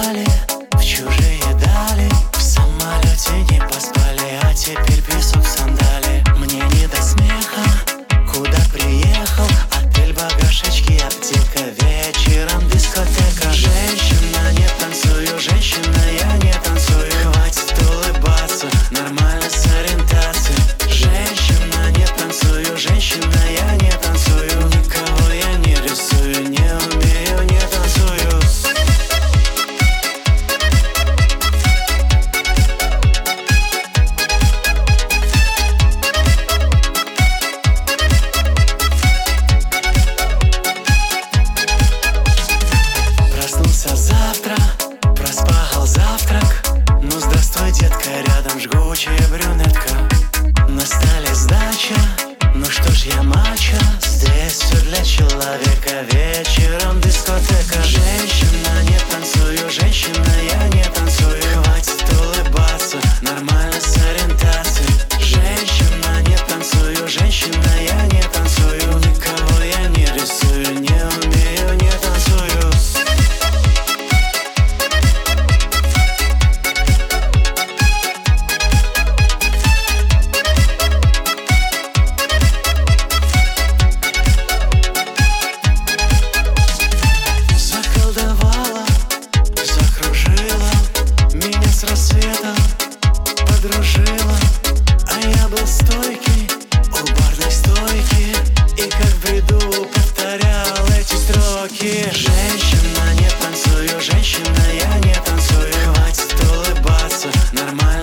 летали в чужие дали, в самолете не поспали, а теперь песок в сандали. Мне не до смеха, куда приехал, отель, багаж, очки, аптека, вечером дискотека. Женщина, не танцую, женщина, я не танцую. Хватит улыбаться, нормально с ориентацией. Женщина, не танцую, женщина, я не танцую. Никого я не рисую, не умею, не танцую. Проснулся завтра, проспал завтрак. Ну здравствуй, детка, рядом жгучая брюнетка. На столе сдача, ну что ж я мачо. Здесь все для человека, вечером дискотека. Женщина, не танцую, женщина, я не танцую. Хватит улыбаться, нормально с ориентацией. Женщина, не танцую, женщина, я не танцую. Никого я не рисую, не умею, не танцую. Заколдовала, закружила меня с рассветом, подружила. А я был стойкий у барной стойки, и как в бреду повторял эти строки. Женщина, не танцую, женщина, я не танцую. Хватит улыбаться, нормально